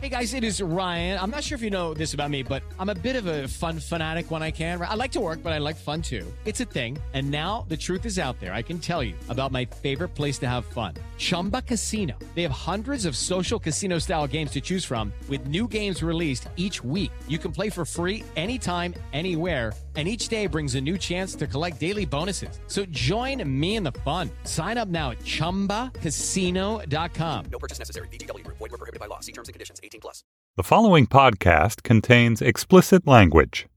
Hey guys, it is Ryan. I'm not sure if you know this about me, but I'm a bit of a fun fanatic when I can. I like to work, but I like fun too. It's a thing. And now the truth is out there. I can tell you about my favorite place to have fun. Chumba Casino. They have hundreds of social casino style games to choose from with new games released each week. You can play for free anytime, anywhere. And each day brings a new chance to collect daily bonuses. So join me in the fun. Sign up now at ChumbaCasino.com. No purchase necessary. VGW Group. Void where prohibited by law. See terms and conditions. 18+. The following podcast contains explicit language.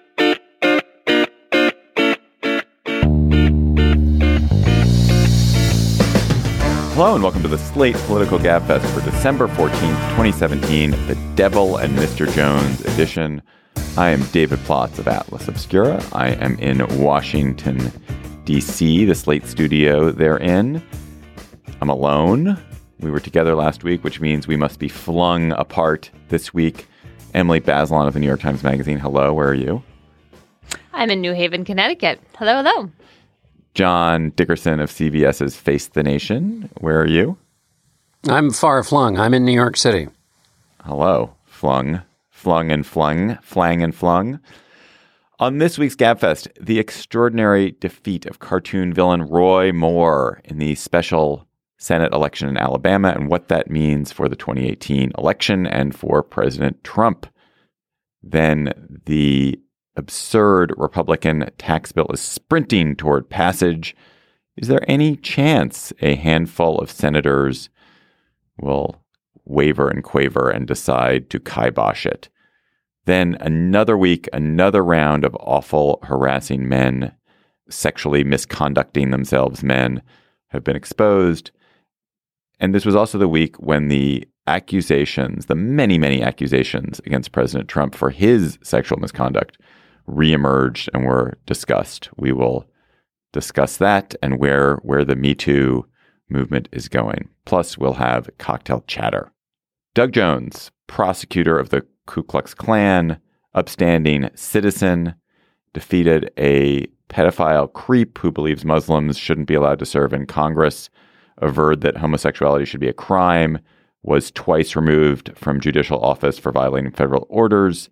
Hello and welcome to the Slate Political Gabfest for December 14th, 2017, the Devil and Mr. Jones edition. I am David Plotz of Atlas Obscura. I am in Washington, D.C., the Slate studio they're in. I'm alone. We were together last week, which means we must be flung apart this week. Emily Bazelon of the New York Times Magazine. Hello, where are you? I'm in New Haven, Connecticut. Hello, hello. John Dickerson of CBS's Face the Nation. Where are you? I'm far flung. I'm in New York City. Hello. Flung and flung. Flang and flung. On this week's Gabfest, the extraordinary defeat of cartoon villain Roy Moore in the special Senate election in Alabama and what that means for the 2018 election and for President Trump. Then the absurd Republican tax bill is sprinting toward passage. Is there any chance a handful of senators will waver and quaver and decide to kibosh it? Then another week, another round of awful, harassing men, sexually misconducting themselves men have been exposed. And this was also the week when the accusations, the many, many accusations against President Trump for his sexual misconduct reemerged and were discussed. We will discuss that and where the Me Too movement is going. Plus, we'll have cocktail chatter. Doug Jones, prosecutor of the Ku Klux Klan, upstanding citizen, defeated a pedophile creep who believes Muslims shouldn't be allowed to serve in Congress, averred that homosexuality should be a crime, was twice removed from judicial office for violating federal orders.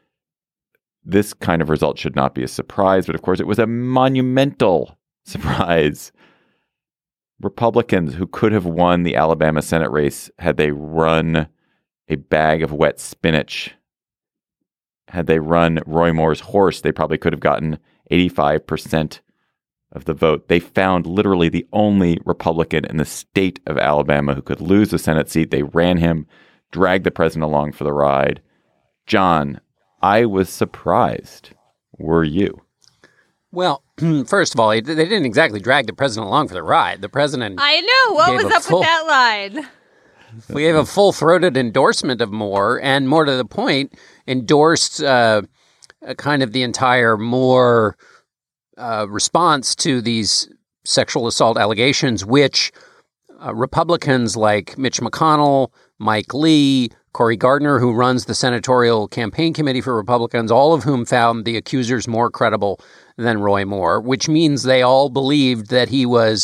This kind of result should not be a surprise, but of course it was a monumental surprise. Republicans who could have won the Alabama Senate race had they run a bag of wet spinach, had they run Roy Moore's horse, they probably could have gotten 85% of the vote. They found literally the only Republican in the state of Alabama who could lose the Senate seat. They ran him, dragged the president along for the ride. John, I was surprised. Were you? Well, first of all, they didn't exactly drag the president along for the ride. The president... I know. What was up with that line? We gave a full-throated endorsement of Moore, and more to the point, endorsed kind of the entire Moore response to these sexual assault allegations, which Republicans like Mitch McConnell, Mike Lee, Cory Gardner, who runs the senatorial campaign committee for Republicans, all of whom found the accusers more credible than Roy Moore, which means they all believed that he was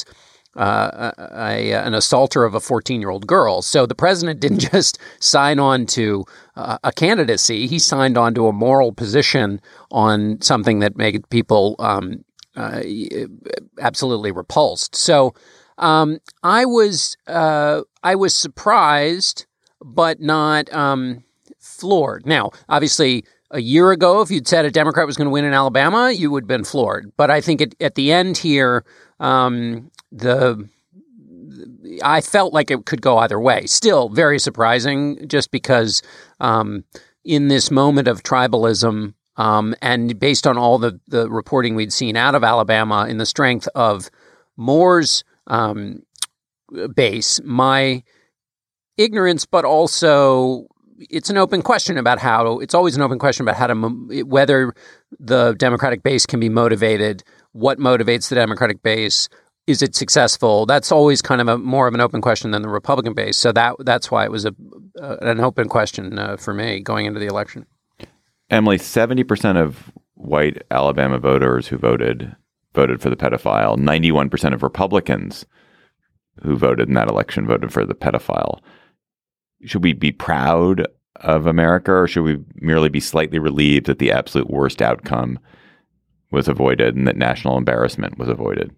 an assaulter of a 14-year-old girl. So the president didn't just sign on to a candidacy. He signed on to a moral position on something that made people absolutely repulsed. So I was surprised, but not floored. Now, obviously, a year ago, if you'd said a Democrat was going to win in Alabama, you would have been floored. But I think at the end here, I felt like it could go either way. Still very surprising, just because in this moment of tribalism, and based on all the reporting we'd seen out of Alabama in the strength of Moore's base, my ignorance, but also it's an open question about it's always an open question about whether the Democratic base can be motivated, what motivates the Democratic base, is it successful? That's always kind of more of an open question than the Republican base. So that's why it was an open question for me going into the election. Emily, 70% of white Alabama voters who voted for the pedophile. 91% of Republicans who voted in that election voted for the pedophile. Should we be proud of America, or should we merely be slightly relieved that the absolute worst outcome was avoided and that national embarrassment was avoided?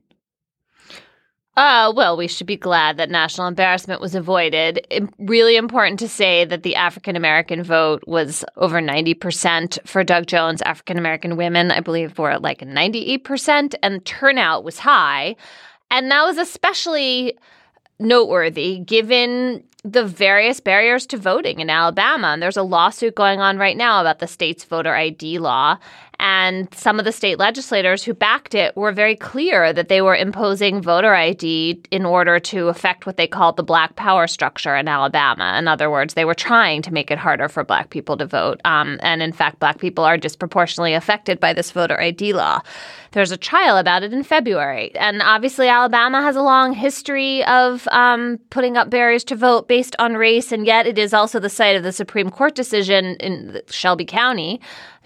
Well, we should be glad that national embarrassment was avoided. Really important to say that the African-American vote was over 90% for Doug Jones. African-American women, I believe, were at like 98%, and turnout was high. And that was especially noteworthy given the various barriers to voting in Alabama. And there's a lawsuit going on right now about the state's voter ID law. And some of the state legislators who backed it were very clear that they were imposing voter ID in order to affect what they called the Black power structure in Alabama. In other words, they were trying to make it harder for Black people to vote. And in fact, Black people are disproportionately affected by this voter ID law. There's a trial about it in February. And obviously, Alabama has a long history of putting up barriers to vote based on race. And yet it is also the site of the Supreme Court decision in Shelby County,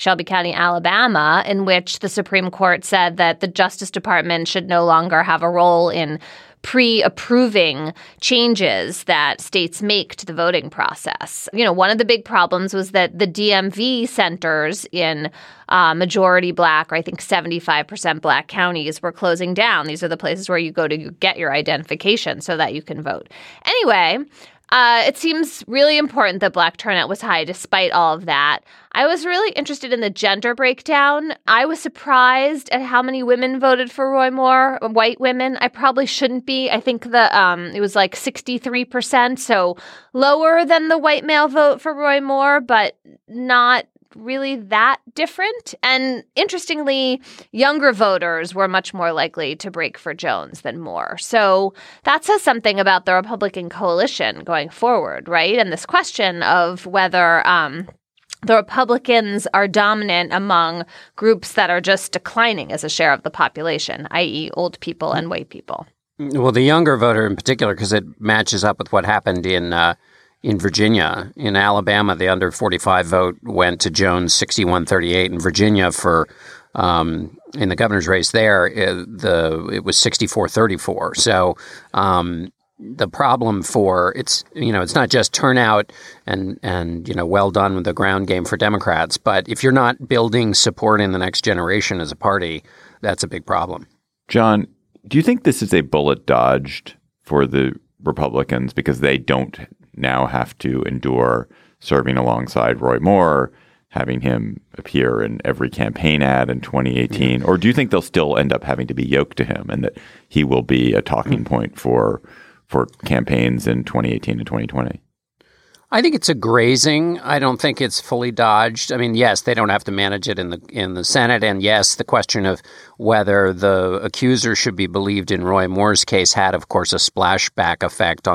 Alabama, in which the Supreme Court said that the Justice Department should no longer have a role in pre-approving changes that states make to the voting process. You know, one of the big problems was that the DMV centers in majority Black, or I think 75% Black counties, were closing down. These are the places where you go to get your identification so that you can vote. Anyway, it seems really important that Black turnout was high despite all of that. I was really interested in the gender breakdown. I was surprised at how many women voted for Roy Moore, white women. I probably shouldn't be. I think it was like 63%, so lower than the white male vote for Roy Moore, but not really that different. And interestingly, younger voters were much more likely to break for Jones than Moore. So that says something about the Republican coalition going forward, right? And this question of whether the Republicans are dominant among groups that are just declining as a share of the population, i.e. old people and white people. Well, the younger voter in particular, because it matches up with what happened in Virginia. In Alabama, the under 45 vote went to Jones 61-38. In Virginia, for in the governor's race there, it was 64-34. So the problem it's not just turnout and well done with the ground game for Democrats, but if you're not building support in the next generation as a party, that's a big problem. John, do you think this is a bullet dodged for the Republicans because they don't now have to endure serving alongside Roy Moore, having him appear in every campaign ad in 2018? Or do you think they'll still end up having to be yoked to him and that he will be a talking point for campaigns in 2018 and 2020? I think it's a grazing. I don't think it's fully dodged. I mean, yes, they don't have to manage it in the Senate. And yes, the question of whether the accuser should be believed in Roy Moore's case had, of course, a splashback effect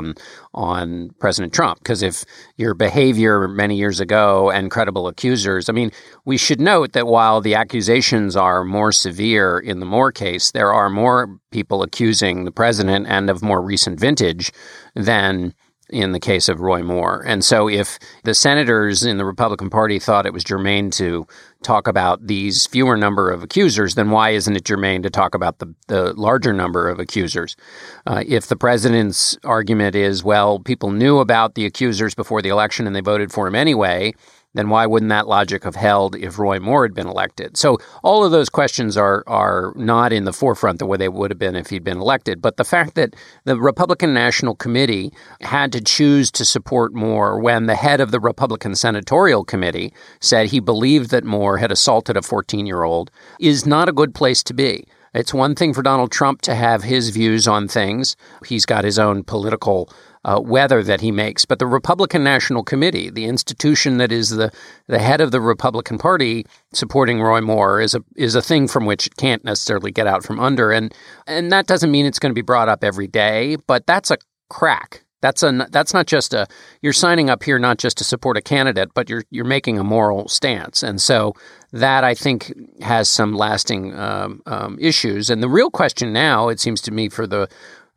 on President Trump. Because if your behavior many years ago and credible accusers, I mean, we should note that while the accusations are more severe in the Moore case, there are more people accusing the president and of more recent vintage than in the case of Roy Moore. And so if the senators in the Republican Party thought it was germane to talk about these fewer number of accusers, then why isn't it germane to talk about the larger number of accusers? If the president's argument is, well, people knew about the accusers before the election and they voted for him anyway, then why wouldn't that logic have held if Roy Moore had been elected? So all of those questions are not in the forefront the way they would have been if he'd been elected. But the fact that the Republican National Committee had to choose to support Moore when the head of the Republican Senatorial Committee said he believed that Moore had assaulted a 14-year-old is not a good place to be. It's one thing for Donald Trump to have his views on things. He's got his own political weather that he makes. But the Republican National Committee, the institution that is the head of the Republican Party supporting Roy Moore, is a thing from which it can't necessarily get out from under. And that doesn't mean it's going to be brought up every day, but that's a crack. That's not just you're signing up here not just to support a candidate, but you're making a moral stance. And so that, I think, has some lasting issues. And the real question now, it seems to me, for the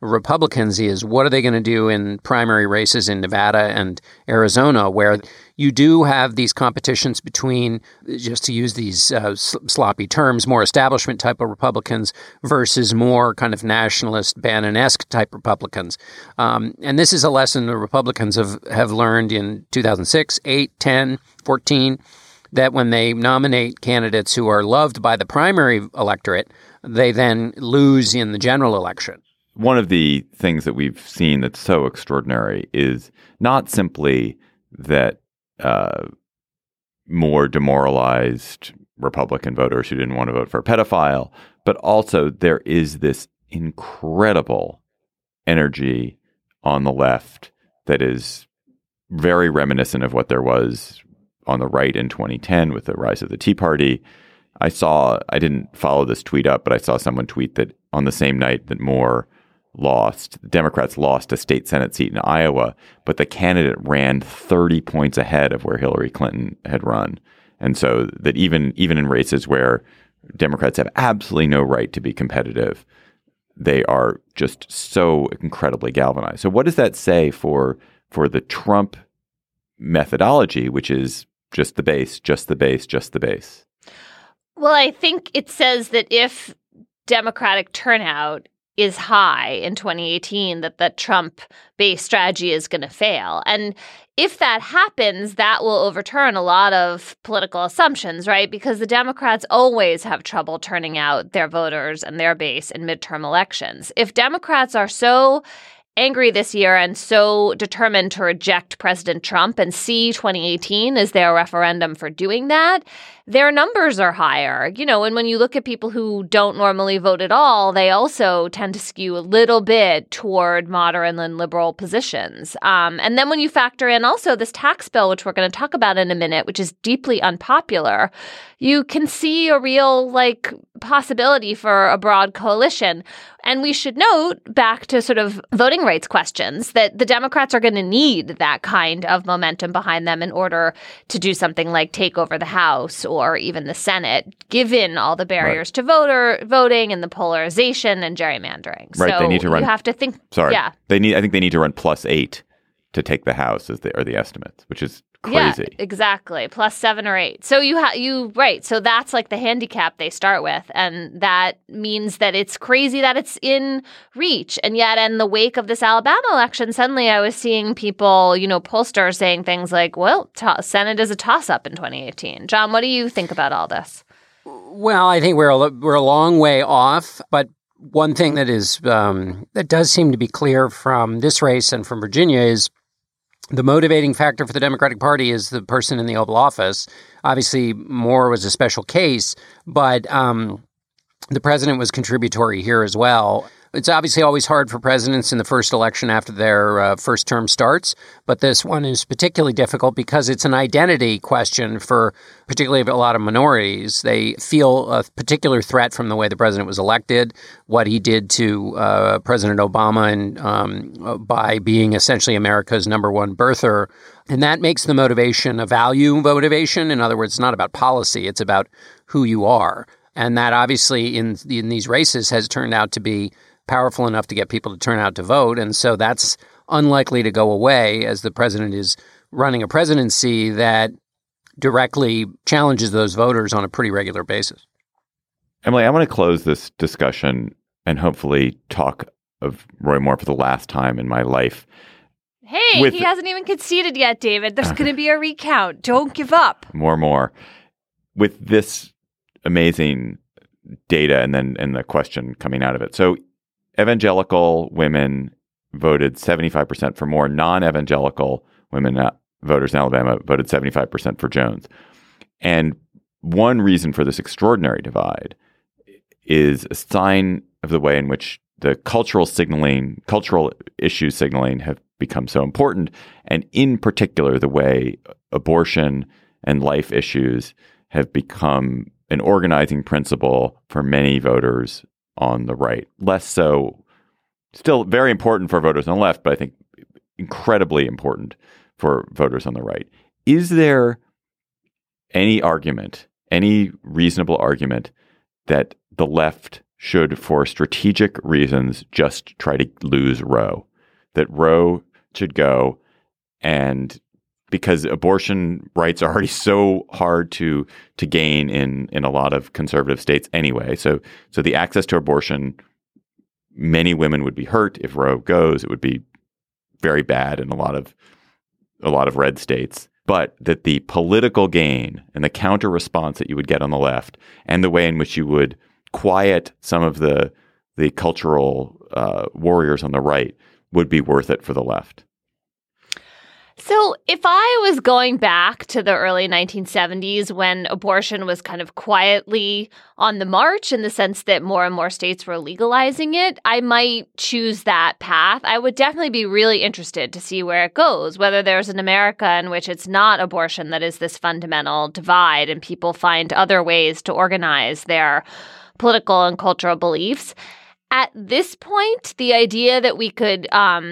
Republicans is what are they going to do in primary races in Nevada and Arizona, where you do have these competitions between, just to use these sloppy terms, more establishment type of Republicans versus more kind of nationalist Bannon-esque type Republicans. And this is a lesson the Republicans have learned in 2006, 8, 10, 14, that when they nominate candidates who are loved by the primary electorate, they then lose in the general election. One of the things that we've seen that's so extraordinary is not simply that more demoralized Republican voters who didn't want to vote for a pedophile, but also there is this incredible energy on the left that is very reminiscent of what there was on the right in 2010 with the rise of the Tea Party. I didn't follow this tweet up, but I saw someone tweet that on the same night that Moore lost, the Democrats lost a state Senate seat in Iowa, but the candidate ran 30 points ahead of where Hillary Clinton had run. And so that even in races where Democrats have absolutely no right to be competitive, they are just so incredibly galvanized. So what does that say for the Trump methodology, which is just the base, just the base, just the base? Well, I think it says that if Democratic turnout is high in 2018, that the Trump-based strategy is going to fail. And if that happens, that will overturn a lot of political assumptions, right? Because the Democrats always have trouble turning out their voters and their base in midterm elections. If Democrats are so angry this year and so determined to reject President Trump and see 2018 as their referendum for doing that, their numbers are higher. You know, and when you look at people who don't normally vote at all, they also tend to skew a little bit toward moderate and liberal positions. And then when you factor in also this tax bill, which we're going to talk about in a minute, which is deeply unpopular, you can see a real possibility for a broad coalition. And we should note, back to sort of voting rights questions, that the Democrats are going to need that kind of momentum behind them in order to do something like take over the House or even the Senate, given all the barriers to voting and the polarization and gerrymandering. Right, so they need to run. You have to think. Sorry, yeah, I think they need to run +8 to take the House, are the estimates, which is crazy. Yeah, exactly. +7 or 8. So right. So that's like the handicap they start with. And that means that it's crazy that it's in reach. And yet in the wake of this Alabama election, suddenly I was seeing people, pollsters saying things like, well, Senate is a toss-up in 2018. John, what do you think about all this? Well, I think we're a long way off. But one thing that is that does seem to be clear from this race and from Virginia is the motivating factor for the Democratic Party is the person in the Oval Office. Obviously, Moore was a special case, but the president was contributory here as well. It's obviously always hard for presidents in the first election after their first term starts, but this one is particularly difficult because it's an identity question for particularly a lot of minorities. They feel a particular threat from the way the president was elected, what he did to President Obama and by being essentially America's number one birther. And that makes the motivation a value motivation. In other words, it's not about policy, it's about who you are. And that obviously in these races has turned out to be powerful enough to get people to turn out to vote. And so that's unlikely to go away as the president is running a presidency that directly challenges those voters on a pretty regular basis. Emily, I want to close this discussion and hopefully talk of Roy Moore for the last time in my life. Hey, he hasn't even conceded yet, David. There's going to be a recount. Don't give up. More. With this amazing data and the question coming out of it. So evangelical women voted 75% for Moore. Non-evangelical women voters in Alabama voted 75% for Jones. And one reason for this extraordinary divide is a sign of the way in which the cultural issue signaling have become so important, and in particular, the way abortion and life issues have become an organizing principle for many voters on the right. Less so, still very important for voters on the left, but I think incredibly important for voters on the right. Is there any reasonable argument that the left should, for strategic reasons, just try to lose Roe. That Roe should go, and because abortion rights are already so hard to gain in a lot of conservative states anyway. So the access to abortion, many women would be hurt if Roe goes. It would be very bad in a lot of red states. But that the political gain and the counter response that you would get on the left, and the way in which you would quiet some of the cultural warriors on the right, would be worth it for the left. So if I was going back to the early 1970s when abortion was kind of quietly on the march in the sense that more and more states were legalizing it, I might choose that path. I would definitely be really interested to see where it goes, whether there's an America in which it's not abortion that is this fundamental divide and people find other ways to organize their political and cultural beliefs. At this point, the idea that we could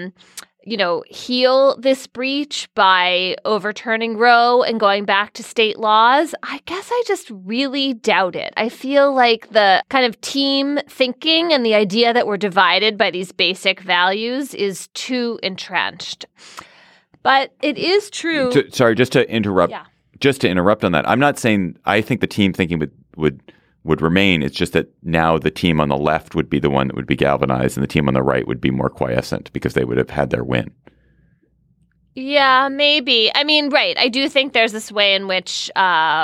heal this breach by overturning Roe and going back to state laws, I guess I just really doubt it. I feel like the kind of team thinking and the idea that we're divided by these basic values is too entrenched. But it is true. Sorry, just to interrupt. Yeah. Just to interrupt on that, I'm not saying I think the team thinking would remain. It's just that now the team on the left would be the one that would be galvanized, and the team on the right would be more quiescent because they would have had their win. Yeah, maybe. I mean, right. I do think there's this way in which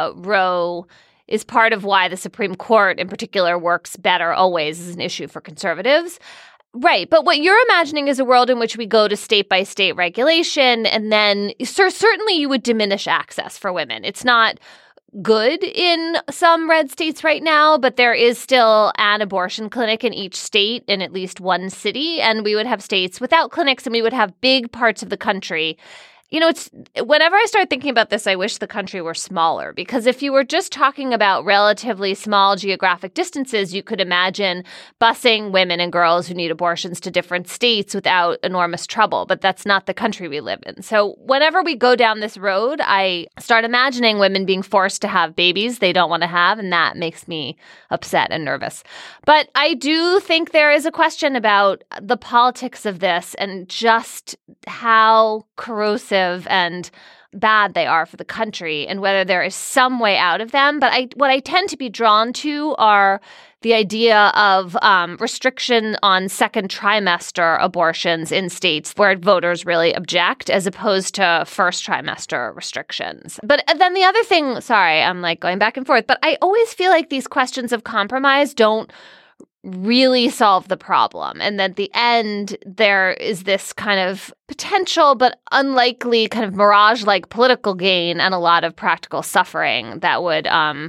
Roe is part of why the Supreme Court in particular works better always as an issue for conservatives. Right. But what you're imagining is a world in which we go to state by state regulation, and then certainly you would diminish access for women. It's not good in some red states right now, but there is still an abortion clinic in each state in at least one city. And we would have states without clinics, and we would have big parts of the country. It's whenever I start thinking about this, I wish the country were smaller, because if you were just talking about relatively small geographic distances, you could imagine busing women and girls who need abortions to different states without enormous trouble. But that's not the country we live in. So whenever we go down this road, I start imagining women being forced to have babies they don't want to have, and that makes me upset and nervous. But I do think there is a question about the politics of this and just how corrosive and bad they are for the country, and whether there is some way out of them. But what I tend to be drawn to are the idea of restriction on second trimester abortions in states where voters really object, as opposed to first trimester restrictions. But then the other thing, sorry, I'm like going back and forth, but I always feel like these questions of compromise don't really solve the problem. And at the end, there is this kind of potential but unlikely kind of mirage-like political gain and a lot of practical suffering that would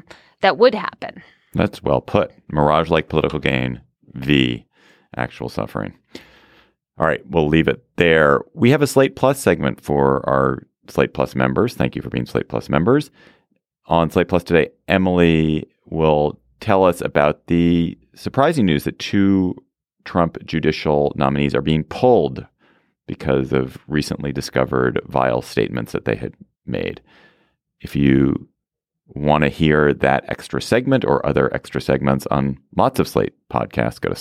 happen. That's well put. Mirage-like political gain v. actual suffering. All right, we'll leave it there. We have a Slate Plus segment for our Slate Plus members. Thank you for being Slate Plus members. On Slate Plus today, Emily will tell us about the surprising news that 2 Trump judicial nominees are being pulled because of recently discovered vile statements that they had made. If you want to hear that extra segment or other extra segments on lots of Slate podcasts, go to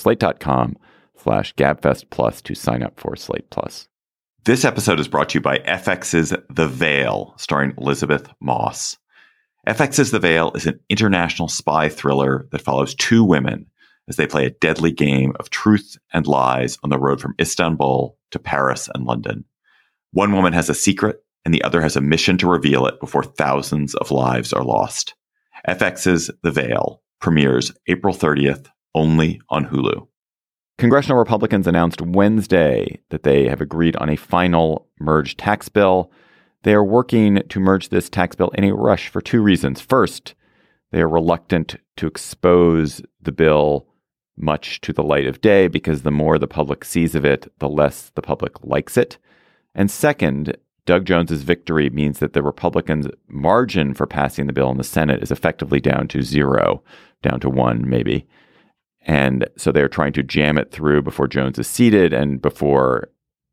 slate.com/gabfest plus to sign up for Slate Plus. This episode is brought to you by FX's The Veil, starring Elizabeth Moss. FX's The Veil is an international spy thriller that follows 2 women as they play a deadly game of truth and lies on the road from Istanbul to Paris and London. One woman has a secret, and the other has a mission to reveal it before thousands of lives are lost. FX's The Veil premieres April 30th, only on Hulu. Congressional Republicans announced Wednesday that they have agreed on a final merged tax bill. They are working to merge this tax bill in a rush for 2 reasons. First, they are reluctant to expose the bill much to the light of day, because the more the public sees of it, the less the public likes it. And second, Doug Jones's victory means that the Republicans' margin for passing the bill in the Senate is effectively down to 0, down to 1 maybe. And so they're trying to jam it through before Jones is seated and before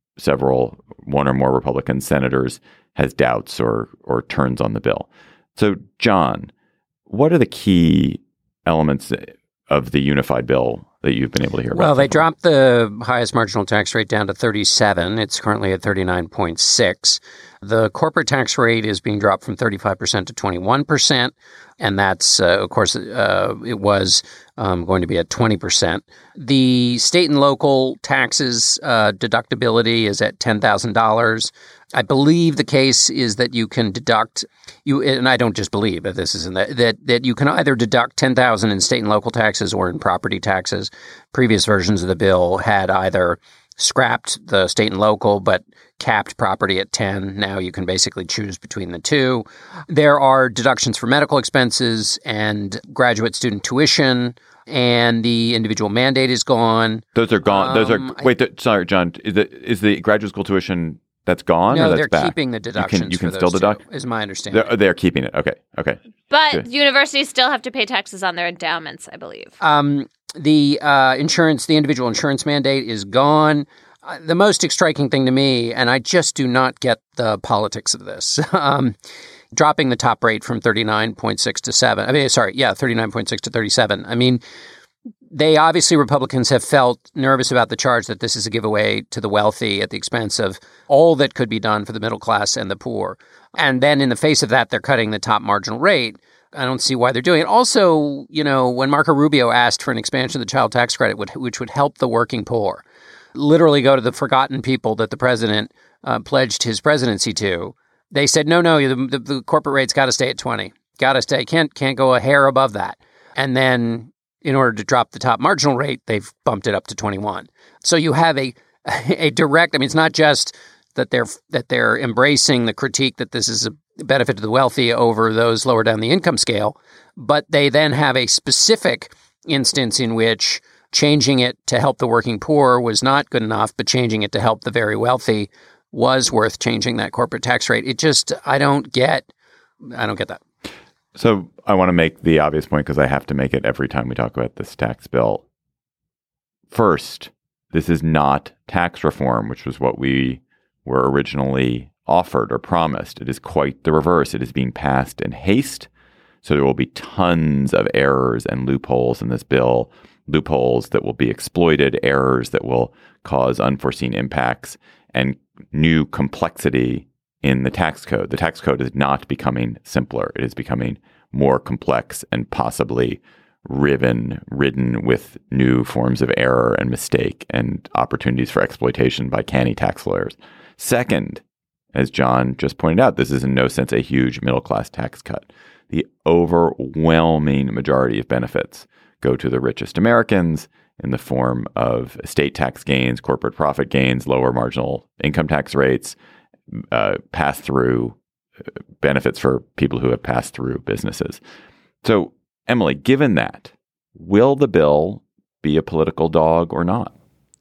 one or more Republican senators has doubts or turns on the bill. So, John, what are the key elements of the unified bill that you've been able to hear about? Well, they dropped the highest marginal tax rate down to 37. It's currently at 39.6. The corporate tax rate is being dropped from 35% to 21%. And that's, of course, it was going to be at 20%. The state and local taxes deductibility is at $10,000. I believe the case is that you can deduct and I don't just believe, but this is that you can either deduct $10,000 in state and local taxes or in property taxes. Previous versions of the bill had either scrapped the state and local, but capped property at 10. Now you can basically choose between the two. There are deductions for medical expenses and graduate student tuition, and the individual mandate is gone. Those are gone. Sorry, John. Is the graduate school tuition that's gone? No, or that's they're back? keeping the deductions. You can for still those deduct? two, is my understanding. They're keeping it. Okay. But Good. universities still have to pay taxes on their endowments, I believe. The the individual insurance mandate is gone. The most striking thing to me, and I just do not get the politics of this, dropping the top rate from 39.6 to 7. 39.6 to 37. I mean, Republicans have felt nervous about the charge that this is a giveaway to the wealthy at the expense of all that could be done for the middle class and the poor. And then in the face of that, they're cutting the top marginal rate. I don't see why they're doing it. Also, when Marco Rubio asked for an expansion of the child tax credit, which would help the working poor, literally go to the forgotten people that the president pledged his presidency to, they said, no, the corporate rate's got to stay at 20. Got to stay. Can't go a hair above that. And then in order to drop the top marginal rate, they've bumped it up to 21. So you have a direct, it's not just that they're embracing the critique that this is a benefit to the wealthy over those lower down the income scale, but they then have a specific instance in which changing it to help the working poor was not good enough, but changing it to help the very wealthy was worth changing that corporate tax rate. I don't get that. So I want to make the obvious point because I have to make it every time we talk about this tax bill. First, this is not tax reform, which was what we were originally offered or promised. It is quite the reverse. It is being passed in haste. So there will be tons of errors and loopholes in this bill, loopholes that will be exploited, errors that will cause unforeseen impacts, and new complexity in the tax code. The tax code is not becoming simpler. It is becoming more complex and possibly ridden with new forms of error and mistake and opportunities for exploitation by canny tax lawyers. Second, as John just pointed out, this is in no sense a huge middle-class tax cut. The overwhelming majority of benefits go to the richest Americans in the form of estate tax gains, corporate profit gains, lower marginal income tax rates, pass-through benefits for people who have pass-through businesses. So, Emily, given that, will the bill be a political dog or not?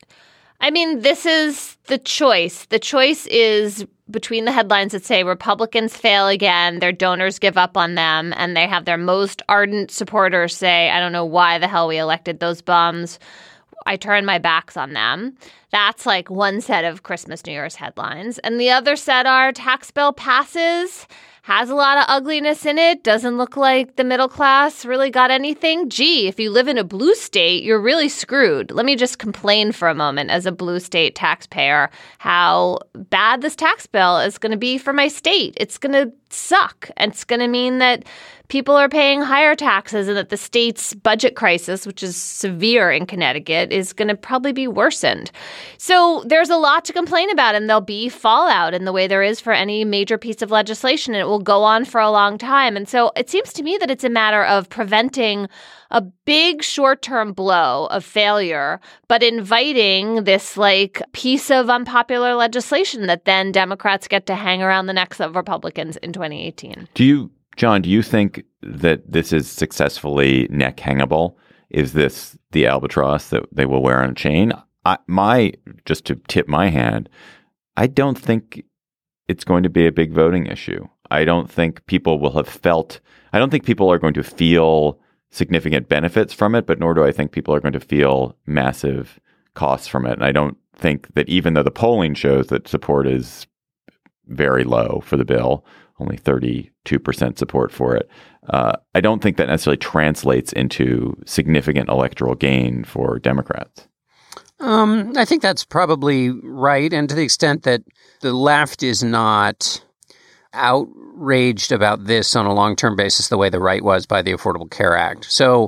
This is the choice. The choice is between the headlines that say Republicans fail again, their donors give up on them, and they have their most ardent supporters say, I don't know why the hell we elected those bums. I turn my backs on them. That's like one set of Christmas, New Year's headlines. And the other set are tax bill passes, has a lot of ugliness in it, doesn't look like the middle class really got anything. Gee, if you live in a blue state, you're really screwed. Let me just complain for a moment as a blue state taxpayer how bad this tax bill is going to be for my state. It's going to suck. And it's going to mean that people are paying higher taxes and that the state's budget crisis, which is severe in Connecticut, is going to probably be worsened. So there's a lot to complain about, and there'll be fallout in the way there is for any major piece of legislation, and it will go on for a long time. And so it seems to me that it's a matter of preventing a big short-term blow of failure, but inviting this piece of unpopular legislation that then Democrats get to hang around the necks of Republicans in 2018. John, do you think that this is successfully neck hangable? Is this the albatross that they will wear on a chain? Just to tip my hand, I don't think it's going to be a big voting issue. I don't think people are going to feel significant benefits from it, but nor do I think people are going to feel massive costs from it. And I don't think that even though the polling shows that support is very low for the bill, only 32% support for it. I don't think that necessarily translates into significant electoral gain for Democrats. I think that's probably right. And to the extent that the left is not outraged about this on a long-term basis the way the right was by the Affordable Care Act. So,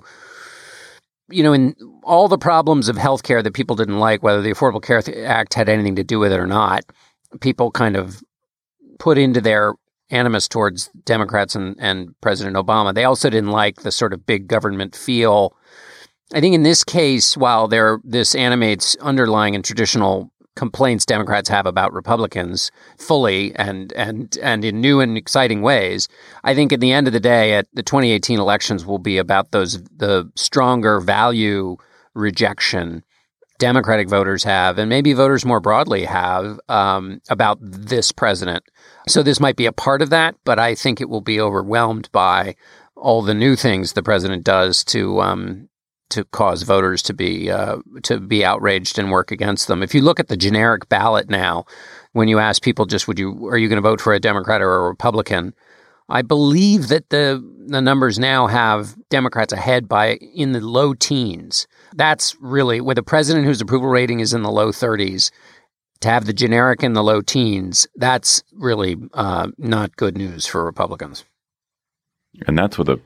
in all the problems of healthcare that people didn't like, whether the Affordable Care Act had anything to do with it or not, people kind of put into their animus towards Democrats and President Obama. They also didn't like the sort of big government feel. I think in this case, while this animates underlying and traditional complaints Democrats have about Republicans fully and in new and exciting ways, I think at the end of the day, at the 2018 elections will be about the stronger value rejection Democratic voters have, and maybe voters more broadly have, about this president. So this might be a part of that, but I think it will be overwhelmed by all the new things the president does to cause voters to be outraged and work against them. If you look at the generic ballot now, when you ask people just are you going to vote for a Democrat or a Republican, I believe that the numbers now have Democrats ahead by in the low teens. That's really, with a president whose approval rating is in the low 30s, to have the generic in the low teens, that's really not good news for Republicans. And that's with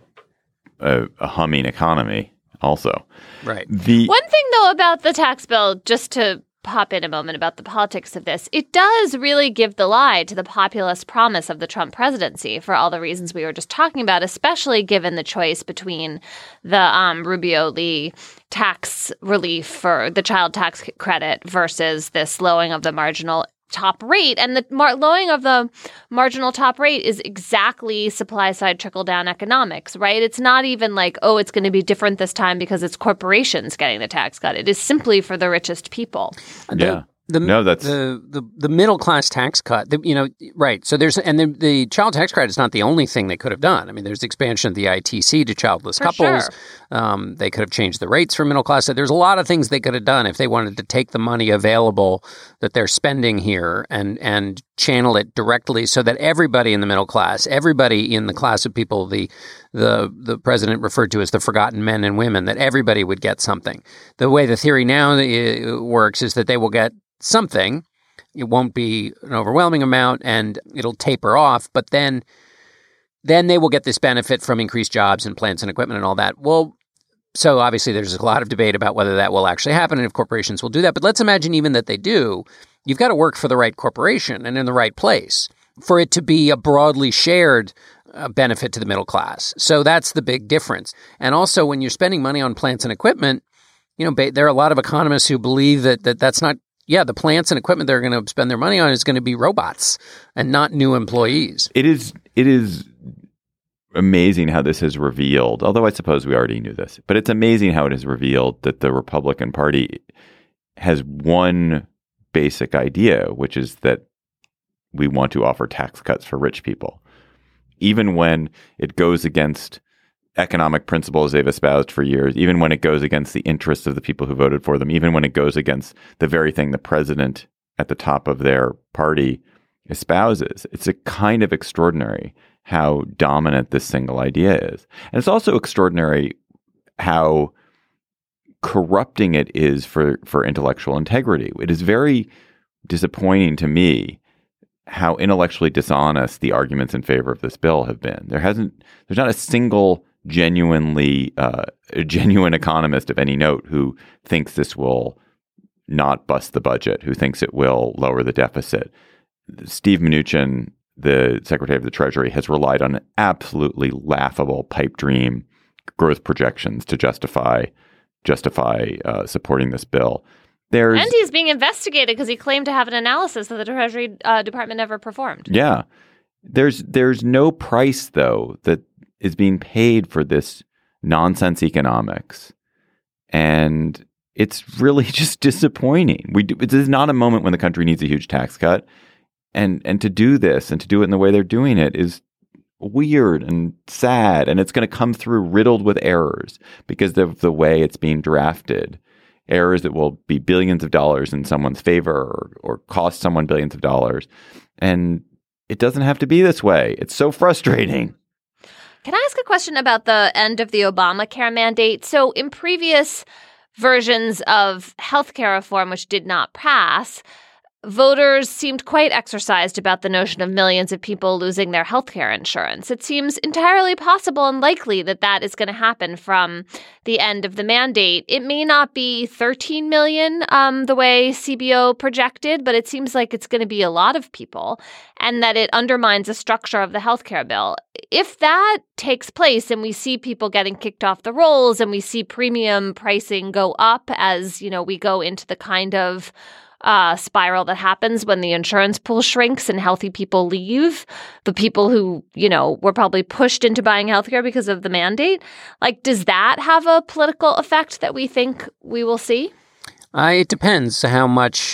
a humming economy also. Right. One thing, though, about the tax bill, just to pop in a moment about the politics of this, it does really give the lie to the populist promise of the Trump presidency for all the reasons we were just talking about, especially given the choice between the Rubio-Lee tax relief for the child tax credit versus this lowering of the marginal top rate. And the lowering of the marginal top rate is exactly supply-side trickle-down economics, right? It's not even like, oh, it's going to be different this time because it's corporations getting the tax cut. It is simply for the richest people. Yeah. The middle class tax cut, right. So the child tax credit is not the only thing they could have done. I mean, there's the expansion of the ITC to childless couples. Sure. They could have changed the rates for middle class. So there's a lot of things they could have done if they wanted to take the money available that they're spending here and channel it directly so that everybody in the middle class, everybody in the class of people the president referred to as the forgotten men and women, that everybody would get something. The way the theory now works is that they will get something. It won't be an overwhelming amount and it'll taper off, but then they will get this benefit from increased jobs and plants and equipment and all that. Well, so obviously there's a lot of debate about whether that will actually happen and if corporations will do that. But let's imagine even that they do. You've got to work for the right corporation and in the right place for it to be a broadly shared benefit to the middle class. So that's the big difference. And also when you're spending money on plants and equipment, there are a lot of economists who believe that's not. Yeah, the plants and equipment they're going to spend their money on is going to be robots and not new employees. It is amazing how this has revealed, although I suppose we already knew this, but it's amazing how it has revealed that the Republican Party has one basic idea, which is that we want to offer tax cuts for rich people. Even when it goes against economic principles they've espoused for years, even when it goes against the interests of the people who voted for them, even when it goes against the very thing the president at the top of their party espouses. It's a kind of extraordinary how dominant this single idea is. And it's also extraordinary how corrupting it is for intellectual integrity. It is very disappointing to me how intellectually dishonest the arguments in favor of this bill have been. There's not a single genuine economist of any note who thinks this will not bust the budget, who thinks it will lower the deficit. Steve Mnuchin, the Secretary of the Treasury, has relied on absolutely laughable pipe dream growth projections to justify supporting this bill. And he's being investigated because he claimed to have an analysis that the Treasury Department never performed. Yeah. There's no price, though, that is being paid for this nonsense economics. And it's really just disappointing. This is not a moment when the country needs a huge tax cut. And to do this and to do it in the way they're doing it is weird and sad. And it's going to come through riddled with errors because of the way it's being drafted. Errors that will be billions of dollars in someone's favor or cost someone billions of dollars. And it doesn't have to be this way. It's so frustrating. Can I ask a question about the end of the Obamacare mandate? So in previous versions of healthcare reform, which did not pass, voters seemed quite exercised about the notion of millions of people losing their healthcare insurance. It seems entirely possible and likely that that is going to happen from the end of the mandate. It may not be 13 million the way CBO projected, but it seems like it's going to be a lot of people and that it undermines the structure of the healthcare bill. If that takes place and we see people getting kicked off the rolls and we see premium pricing go up as, we go into the kind of spiral that happens when the insurance pool shrinks and healthy people leave, the people who, were probably pushed into buying healthcare because of the mandate. Like, does that have a political effect that we think we will see? It depends how much,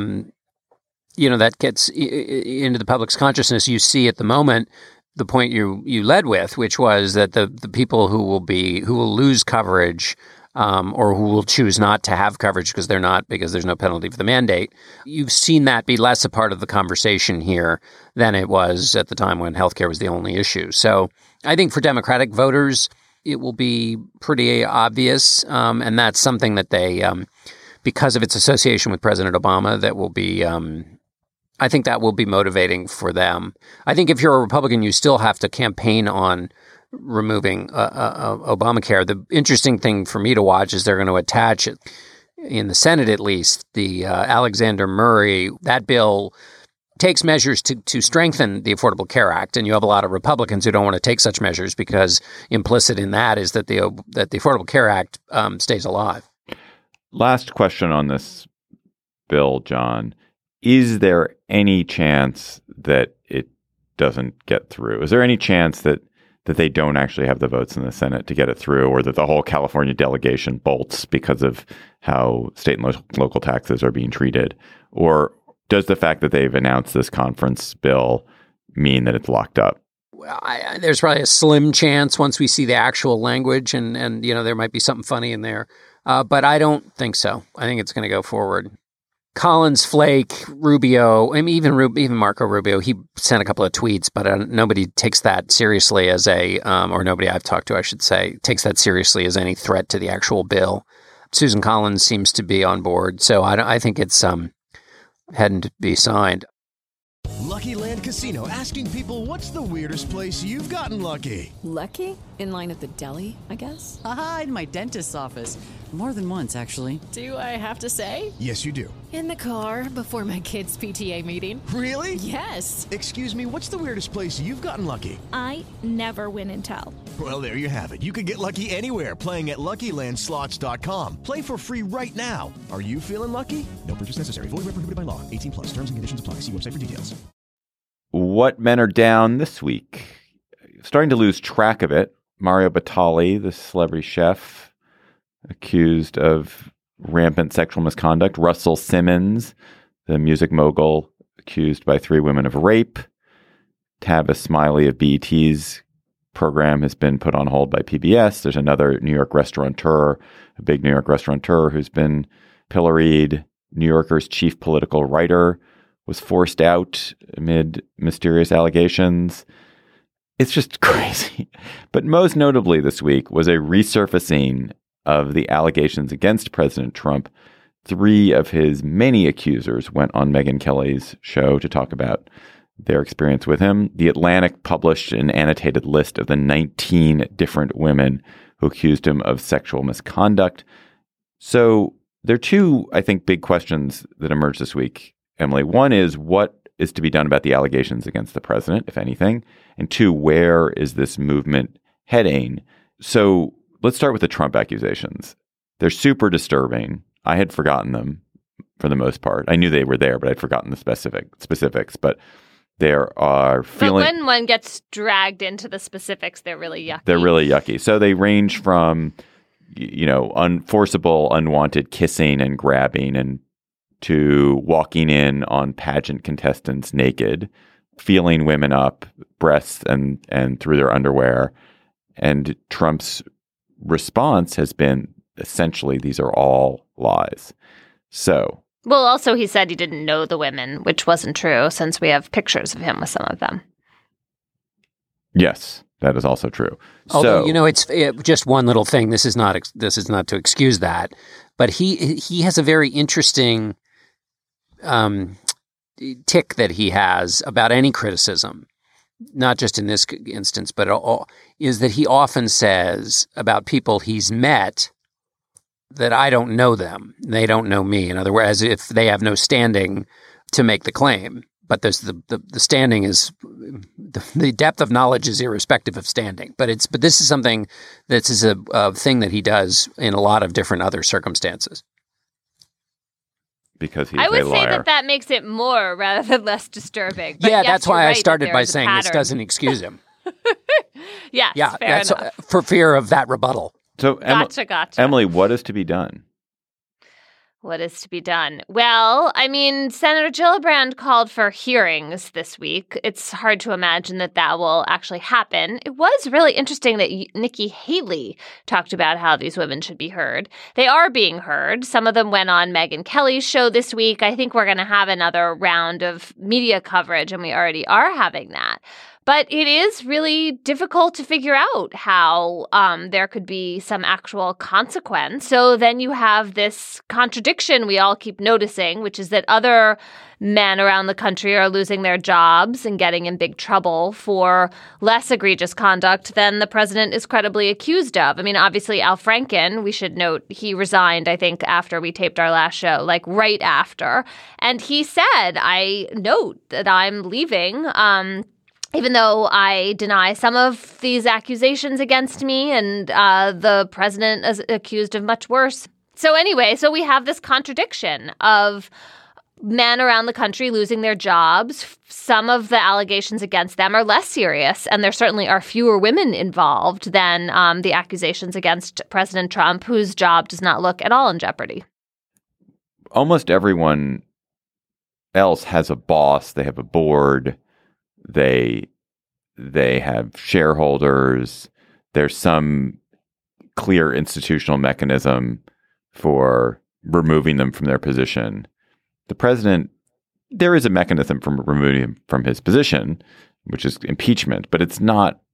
that gets into the public's consciousness. You see at the moment the point you led with, which was that the people who will lose coverage or who will choose not to have coverage because there's no penalty for the mandate. You've seen that be less a part of the conversation here than it was at the time when healthcare was the only issue. So I think for Democratic voters, it will be pretty obvious. And that's something that they, because of its association with President Obama, that will be, I think that will be motivating for them. I think if you're a Republican, you still have to campaign on removing Obamacare. The interesting thing for me to watch is they're going to attach it, in the Senate at least, the Alexander Murray. That bill takes measures to strengthen the Affordable Care Act, and you have a lot of Republicans who don't want to take such measures because implicit in that is that the Affordable Care Act stays alive. Last question on this bill, John. Is there any chance that it doesn't get through? Is there any chance that they don't actually have the votes in the Senate to get it through, or that the whole California delegation bolts because of how state and local taxes are being treated? Or does the fact that they've announced this conference bill mean that it's locked up? Well, there's probably a slim chance once we see the actual language, and there might be something funny in there. But I don't think so. I think it's going to go forward. Collins, Flake, Rubio, I mean, even Marco Rubio, he sent a couple of tweets, but nobody takes that seriously as or nobody I've talked to, I should say, takes that seriously as any threat to the actual bill. Susan Collins seems to be on board, so I think it's heading to be signed. Lucky Land Casino, asking people, what's the weirdest place you've gotten lucky? Lucky? In line at the deli, I guess? Aha, in my dentist's office. More than once, actually. Do I have to say? Yes, you do. In the car before my kids' PTA meeting. Really? Yes. Excuse me, what's the weirdest place you've gotten lucky? I never win and tell. Well, there you have it. You can get lucky anywhere, playing at LuckyLandSlots.com. Play for free right now. Are you feeling lucky? No purchase necessary. Void where prohibited by law. 18+. Terms and conditions apply. See website for details. What men are down this week? Starting to lose track of it. Mario Batali, the celebrity chef, accused of rampant sexual misconduct. Russell Simmons, the music mogul, accused by 3 women of rape. Tavis Smiley of BET's program has been put on hold by PBS. There's another New York restaurateur, a big New York restaurateur who's been pilloried. New Yorker's chief political writer was forced out amid mysterious allegations. It's just crazy. But most notably this week was a resurfacing of the allegations against President Trump. 3 of his many accusers went on Megyn Kelly's show to talk about their experience with him. The Atlantic published an annotated list of the 19 different women who accused him of sexual misconduct. So there are 2, I think, big questions that emerged this week, Emily. One is, what is to be done about the allegations against the president, if anything? And 2, where is this movement heading? So let's start with the Trump accusations. They're super disturbing. I had forgotten them for the most part. I knew they were there, but I'd forgotten the specifics. But there are feeling. But when one gets dragged into the specifics, they're really yucky. They're really yucky. So they range from, unforceable, unwanted kissing and grabbing, and to walking in on pageant contestants naked, feeling women up, breasts and through their underwear. And Trump's response has been essentially, these are all lies. So Well, also he said he didn't know the women, which wasn't true since we have pictures of him with some of them. Yes, that is also true. Although, it's just one little thing. This is not to excuse that, but he has a very interesting tick that he has about any criticism, not just in this instance, but is that he often says about people he's met that I don't know them, they don't know me. In other words, if they have no standing to make the claim. But there's the standing is the depth of knowledge is irrespective of standing. But this is something that is a thing that he does in a lot of different other circumstances. Because he's I would a liar. say that makes it more rather than less disturbing. But Yeah, yes, that's why you're I right started that by there's a saying this pattern. doesn't excuse him. Yes, Yeah, fair that's enough. for fear of that rebuttal. So, Gotcha. Emily, what is to be done? What is to be done? Well, I mean, Senator Gillibrand called for hearings this week. It's hard to imagine that will actually happen. It was really interesting that Nikki Haley talked about how these women should be heard. They are being heard. Some of them went on Megyn Kelly's show this week. I think we're going to have another round of media coverage, and we already are having that. But it is really difficult to figure out how there could be some actual consequence. So then you have this contradiction we all keep noticing, which is that other men around the country are losing their jobs and getting in big trouble for less egregious conduct than the president is credibly accused of. I mean, obviously, Al Franken, we should note, he resigned, I think, after we taped our last show, like right after. And he said, I note that I'm leaving. Even though I deny some of these accusations against me, and the president is accused of much worse. So anyway, we have this contradiction of men around the country losing their jobs. Some of the allegations against them are less serious, and there certainly are fewer women involved than the accusations against President Trump, whose job does not look at all in jeopardy. Almost everyone else has a boss. They have a board. They have shareholders. There's some clear institutional mechanism for removing them from their position. The president, there is a mechanism for removing him from his position, which is impeachment, but it's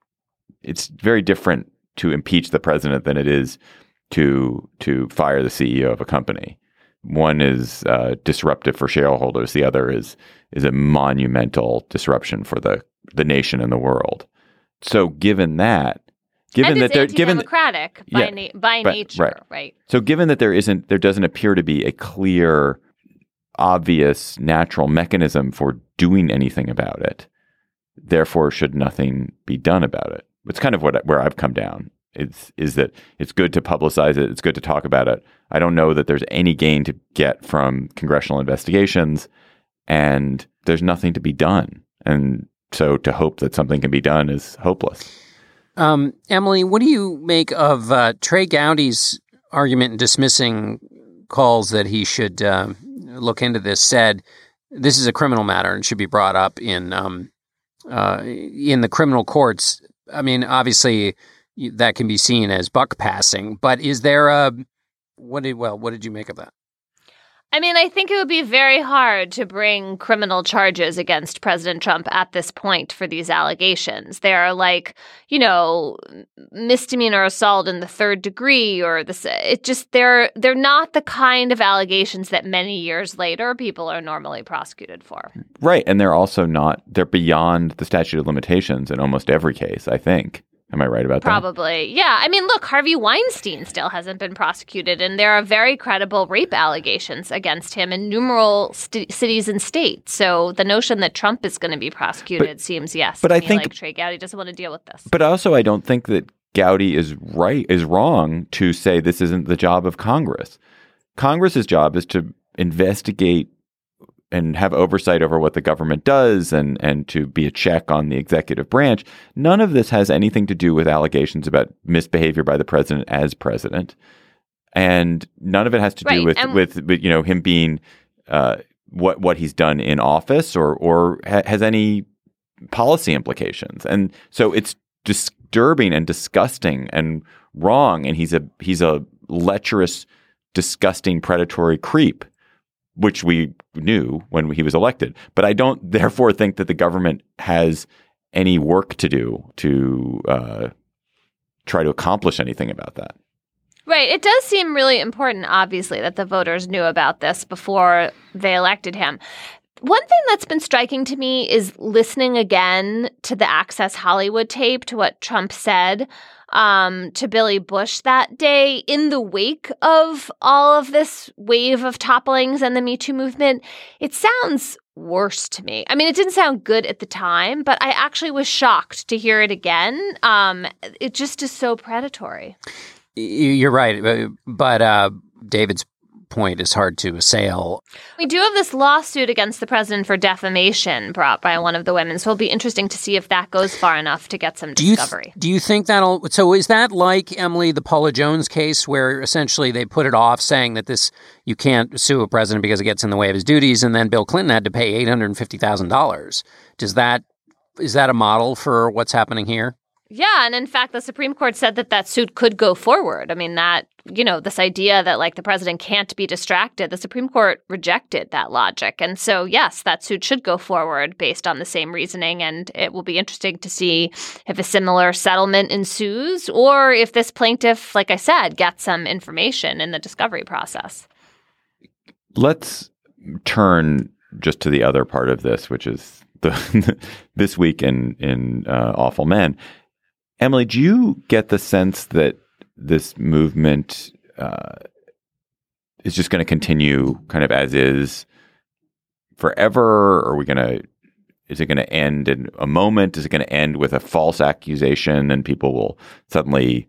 very different to impeach the president than it is to fire the CEO of a company. One is disruptive for shareholders. The other is a monumental disruption for the nation and the world. So given that they're anti-democratic by nature, right? So given that there doesn't appear to be a clear, obvious, natural mechanism for doing anything about it, therefore should nothing be done about it. It's kind of where I've come down. Is that it's good to publicize it. It's good to talk about it. I don't know that there's any gain to get from congressional investigations, and there's nothing to be done. And so to hope that something can be done is hopeless. Emily, what do you make of Trey Gowdy's argument in dismissing calls that he should look into this? Said this is a criminal matter and should be brought up in the criminal courts. I mean, obviously that can be seen as buck passing, but is there what did you make of that? I mean, I think it would be very hard to bring criminal charges against President Trump at this point for these allegations. They're like, misdemeanor assault in the third degree, or this. It just they're not the kind of allegations that many years later people are normally prosecuted for. Right, and they're beyond the statute of limitations in almost every case, I think. Am I right about that? Probably. Yeah. I mean, look, Harvey Weinstein still hasn't been prosecuted, and there are very credible rape allegations against him in numerous cities and states. So the notion that Trump is going to be prosecuted seems, but I think like Trey Gowdy doesn't want to deal with this. But also, I don't think that Gowdy is wrong to say this isn't the job of Congress. Congress's job is to investigate and have oversight over what the government does and to be a check on the executive branch. None of this has anything to do with allegations about misbehavior by the president as president. And none of it has to do with him being what he's done in office or has any policy implications. And so it's disturbing and disgusting and wrong. And he's a lecherous, disgusting, predatory creep. which we knew when he was elected. But I don't therefore think that the government has any work to do to try to accomplish anything about that. Right. It does seem really important, obviously, that the voters knew about this before they elected him. One thing that's been striking to me is listening again to the Access Hollywood tape, to what Trump said to Billy Bush that day in the wake of all of this wave of topplings and the Me Too movement. It sounds worse to me. I mean, it didn't sound good at the time, but I actually was shocked to hear it again. It just is so predatory. You're right. But David's point is hard to assail. We do have this lawsuit against the president for defamation brought by one of the women. So it'll be interesting to see if that goes far enough to get some discovery. Do you think that'll... So is that like, Emily, the Paula Jones case where essentially they put it off saying that you can't sue a president because it gets in the way of his duties, and then Bill Clinton had to pay $850,000? Is that a model for what's happening here? Yeah. And in fact, the Supreme Court said that suit could go forward. I mean, this idea that like the president can't be distracted, the Supreme Court rejected that logic. And so, yes, that suit should go forward based on the same reasoning. And it will be interesting to see if a similar settlement ensues or if this plaintiff, like I said, gets some information in the discovery process. Let's turn just to the other part of this, which is this week in Awful Men. Emily, do you get the sense that this movement is just going to continue kind of as is forever? Or is it going to end in a moment? Is it going to end with a false accusation and people will suddenly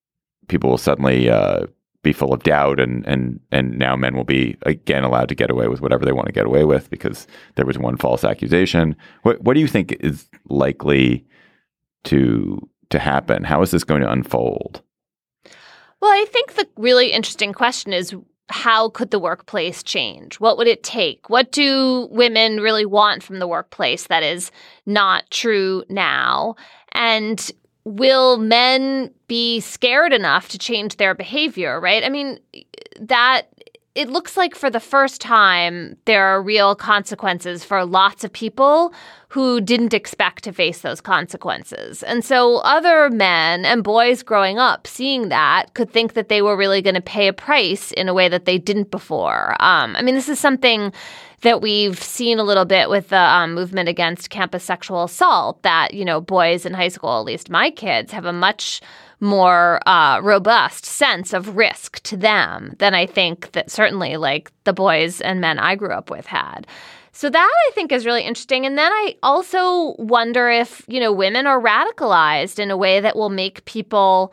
be full of doubt and now men will be again allowed to get away with whatever they want to get away with because there was one false accusation? What do you think is likely to happen? How is this going to unfold? Well, I think the really interesting question is, how could the workplace change? What would it take? What do women really want from the workplace that is not true now? And will men be scared enough to change their behavior, right? I mean, it looks like for the first time, there are real consequences for lots of people who didn't expect to face those consequences. And so other men and boys growing up seeing that could think that they were really going to pay a price in a way that they didn't before. I mean, this is something that we've seen a little bit with the movement against campus sexual assault, that, boys in high school, at least my kids, have a much more robust sense of risk to them than I think that certainly like the boys and men I grew up with had. So that I think is really interesting. And then I also wonder if, women are radicalized in a way that will make people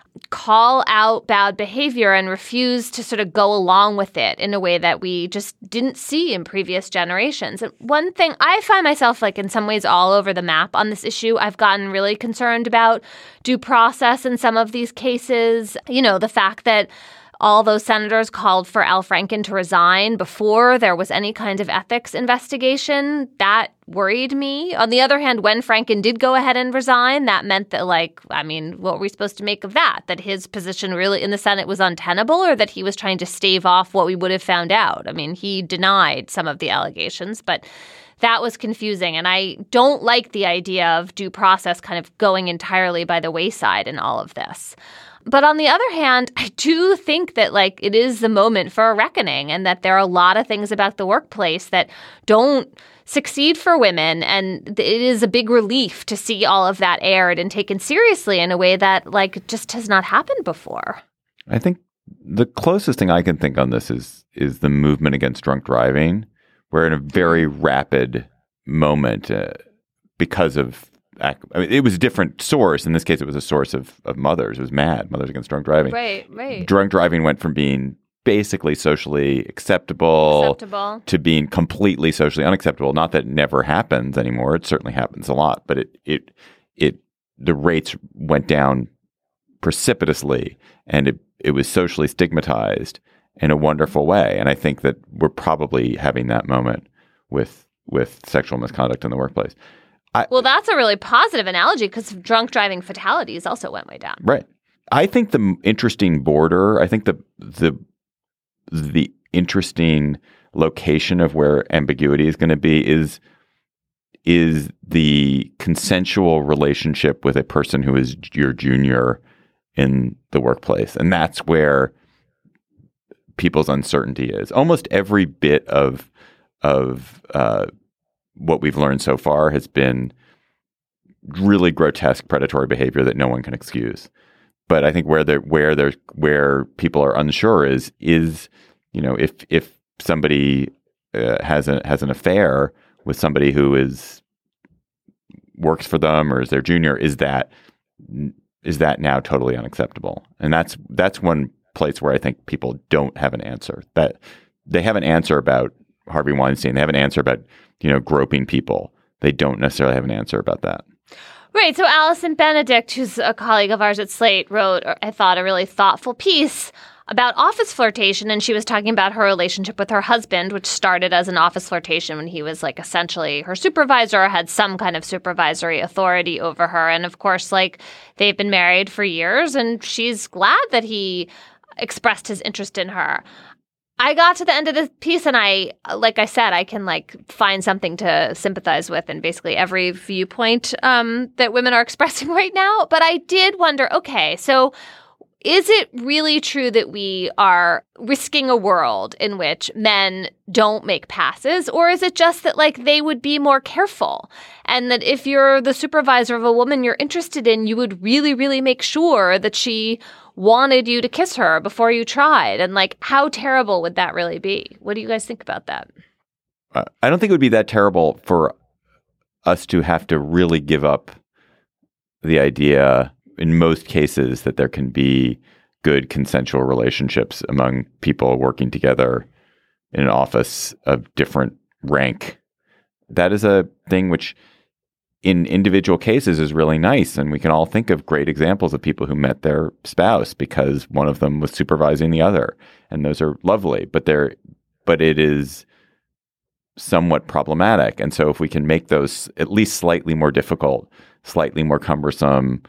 call out bad behavior and refuse to sort of go along with it in a way that we just didn't see in previous generations. And one thing, I find myself like in some ways all over the map on this issue. I've gotten really concerned about due process in some of these cases. The fact that all those senators called for Al Franken to resign before there was any kind of ethics investigation. That worried me. On the other hand, when Franken did go ahead and resign, that meant that, what were we supposed to make of that? That his position really in the Senate was untenable, or that he was trying to stave off what we would have found out? I mean, he denied some of the allegations, but that was confusing. And I don't like the idea of due process kind of going entirely by the wayside in all of this. But on the other hand, I do think that it is the moment for a reckoning, and that there are a lot of things about the workplace that don't succeed for women. And it is a big relief to see all of that aired and taken seriously in a way that just has not happened before. I think the closest thing I can think on this is the movement against drunk driving, where in a very rapid moment, because of it was a different source. In this case, it was a source of mothers. It was MADD, Mothers Against Drunk Driving. Right. Drunk driving went from being basically socially acceptable to being completely socially unacceptable. Not that it never happens anymore. It certainly happens a lot, but the rates went down precipitously, and it was socially stigmatized in a wonderful way. And I think that we're probably having that moment with sexual misconduct in the workplace. Well, that's a really positive analogy, because drunk driving fatalities also went way down. Right. I think the interesting border, I think the interesting location of where ambiguity is going to be is the consensual relationship with a person who is your junior in the workplace. And that's where people's uncertainty is. Almost every bit of what we've learned so far has been really grotesque predatory behavior that no one can excuse. But I think where people are unsure is if somebody has an affair with somebody who works for them or is their junior, is that now totally unacceptable? And that's one place where I think people don't have an answer. That they have an answer about Harvey Weinstein. They have an answer about groping people. They don't necessarily have an answer about that. Right. So Allison Benedict, who's a colleague of ours at Slate, wrote, I thought, a really thoughtful piece about office flirtation. And she was talking about her relationship with her husband, which started as an office flirtation when he was like essentially her supervisor or had some kind of supervisory authority over her. And of course, like they've been married for years and she's glad that he expressed his interest in her. I got to the end of the piece and like I said, I can find something to sympathize with in basically every viewpoint that women are expressing right now. But I did wonder, okay, so is it really true that we are risking a world in which men don't make passes? Or is it just that they would be more careful and that if you're the supervisor of a woman you're interested in, you would really, really make sure that she wanted you to kiss her before you tried? And how terrible would that really be? What do you guys think about that? I don't think it would be that terrible for us to have to really give up the idea in most cases that there can be good consensual relationships among people working together in an office of different rank. That is a thing which in individual cases is really nice. And we can all think of great examples of people who met their spouse because one of them was supervising the other. And those are lovely, but it is somewhat problematic. And so if we can make those at least slightly more difficult, slightly more cumbersome,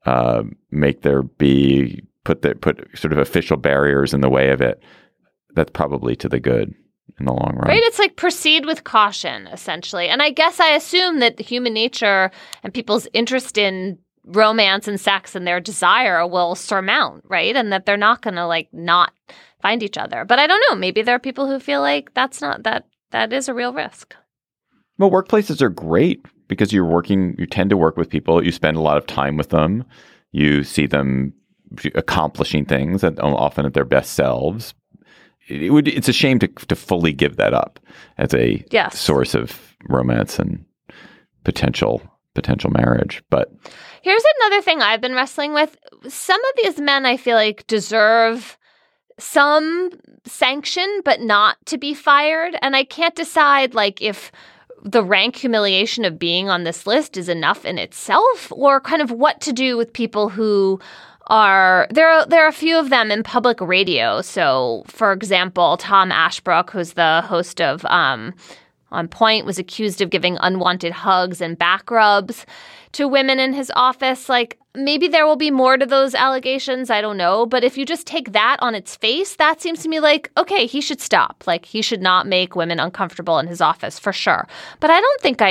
put sort of official barriers in the way of it, that's probably to the good in the long run. Right? It's proceed with caution, essentially. And I guess I assume that human nature and people's interest in romance and sex and their desire will surmount, right? And that they're not going to not find each other. But I don't know. Maybe there are people who feel like that is a real risk. Well, workplaces are great because you tend to work with people. You spend a lot of time with them. You see them accomplishing things often at their best selves. It's a shame to fully give that up as a source of romance and potential marriage. But here's another thing I've been wrestling with. Some of these men I feel like deserve some sanction, but not to be fired. And I can't decide if the rank humiliation of being on this list is enough in itself, or kind of what to do with people who are there are a few of them in public radio. So, for example, Tom Ashbrook, who's the host of On Point, was accused of giving unwanted hugs and back rubs to women in his office. Maybe there will be more to those allegations. I don't know. But if you just take that on its face, that seems to me okay, he should stop. He should not make women uncomfortable in his office for sure. But I don't think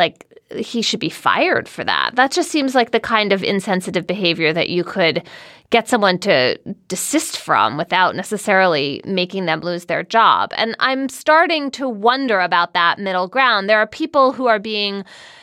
he should be fired for that. That just seems like the kind of insensitive behavior that you could get someone to desist from without necessarily making them lose their job. And I'm starting to wonder about that middle ground. There are people who are being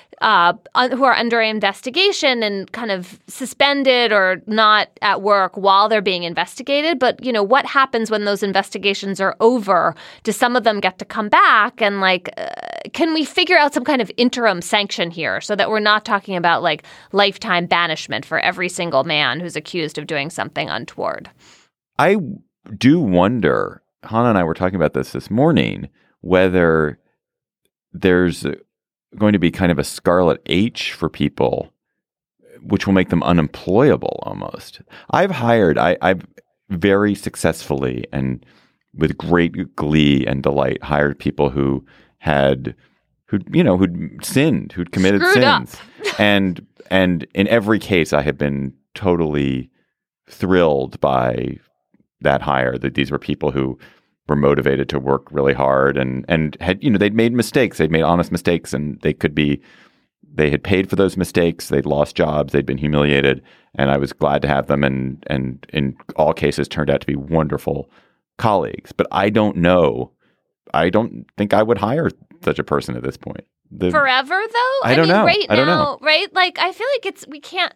who are under investigation and kind of suspended or not at work while they're being investigated. But, what happens when those investigations are over? Do some of them get to come back? And can we figure out some kind of interim sanction here so that we're not talking about lifetime banishment for every single man who's accused of doing something untoward? I do wonder, Hannah and I were talking about this morning, whether there's going to be kind of a scarlet H for people, which will make them unemployable almost. I've very successfully and with great glee and delight hired people who'd sinned, who'd committed Screwed sins. up. and in every case I have been totally thrilled by that hire, that these were people who were motivated to work really hard and had, they'd made mistakes. They'd made honest mistakes, and they had paid for those mistakes. They'd lost jobs. They'd been humiliated. And I was glad to have them, and in all cases turned out to be wonderful colleagues. But I don't know. I don't think I would hire such a person at this point. Forever, though? I don't know. Right I don't now, know. right? Like, I feel like we can't.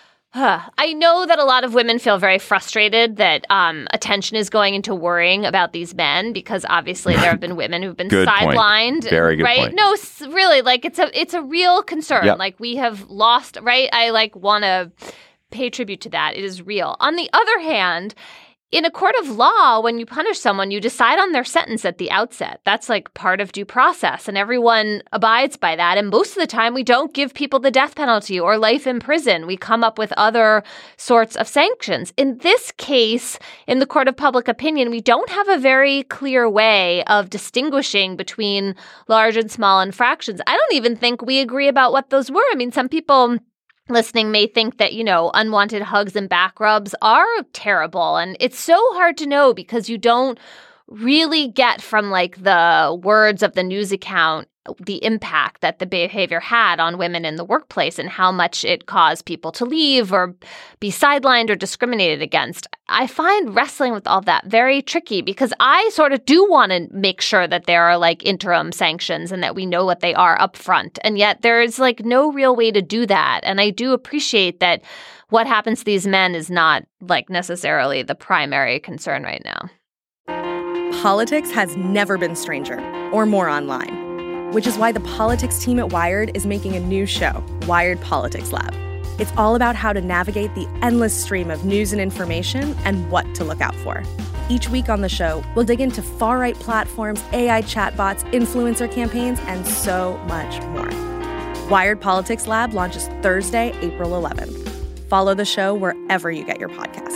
I know that a lot of women feel very frustrated that attention is going into worrying about these men, because obviously there have been women who've been Good sidelined. point. Very good right? point. No, really, like it's a real concern. Yep. Like, we have lost, right? I want to pay tribute to that. It is real. On the other hand, in a court of law, when you punish someone, you decide on their sentence at the outset. That's like part of due process, and everyone abides by that. And most of the time, we don't give people the death penalty or life in prison. We come up with other sorts of sanctions. In this case, in the court of public opinion, we don't have a very clear way of distinguishing between large and small infractions. I don't even think we agree about what those were. I mean, some people listening may think that, unwanted hugs and back rubs are terrible. And it's so hard to know because you don't really get from the words of the news account the impact that the behavior had on women in the workplace and how much it caused people to leave or be sidelined or discriminated against. I find wrestling with all that very tricky because I sort of do want to make sure that there are interim sanctions and that we know what they are up front. And yet there is no real way to do that. And I do appreciate that what happens to these men is not necessarily the primary concern right now. Politics has never been stranger or more online. Which is why the politics team at Wired is making a new show, Wired Politics Lab. It's all about how to navigate the endless stream of news and information and what to look out for. Each week on the show, we'll dig into far-right platforms, AI chatbots, influencer campaigns, and so much more. Wired Politics Lab launches Thursday, April 11th. Follow the show wherever you get your podcasts.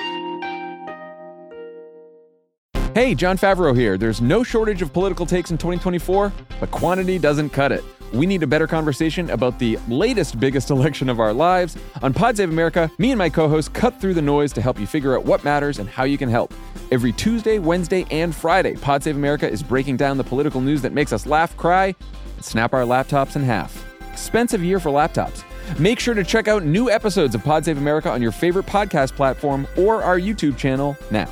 Hey, Jon Favreau here. There's no shortage of political takes in 2024, but quantity doesn't cut it. We need a better conversation about the latest biggest election of our lives. On Pod Save America, me and my co-hosts cut through the noise to help you figure out what matters and how you can help. Every Tuesday, Wednesday, and Friday, Pod Save America is breaking down the political news that makes us laugh, cry, and snap our laptops in half. Expensive year for laptops. Make sure to check out new episodes of Pod Save America on your favorite podcast platform or our YouTube channel now.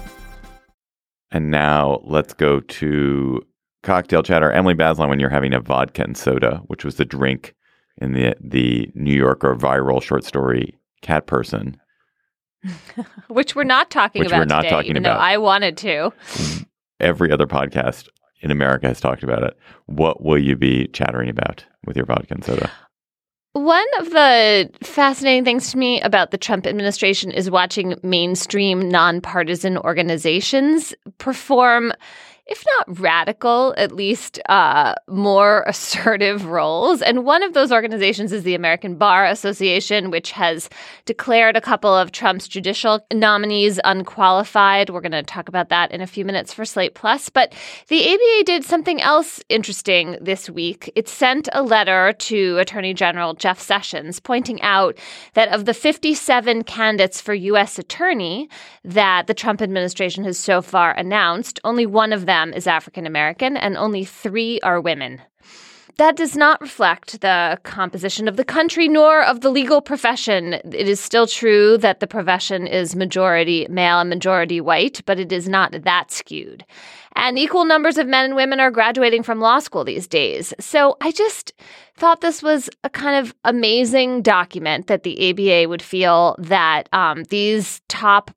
And now let's go to cocktail chatter. Emily Bazelon, when you're having a vodka and soda, which was the drink in the New Yorker viral short story Cat Person. Which we're not talking about today, even though I wanted to. Every other podcast in America has talked about it. What will you be chattering about with your vodka and soda? One of the fascinating things to me about the Trump administration is watching mainstream nonpartisan organizations perform, if not radical, at least more assertive roles. And one of those organizations is the American Bar Association, which has declared a couple of Trump's judicial nominees unqualified. We're going to talk about that in a few minutes for Slate Plus. But the ABA did something else interesting this week. It sent a letter to Attorney General Jeff Sessions pointing out that of the 57 candidates for U.S. attorney that the Trump administration has so far announced, only one of them is African American, and only 3 are women. That does not reflect the composition of the country nor of the legal profession. It is still true that the profession is majority male and majority white, but it is not that skewed. And equal numbers of men and women are graduating from law school these days. So I just thought this was a kind of amazing document that the ABA would feel that these top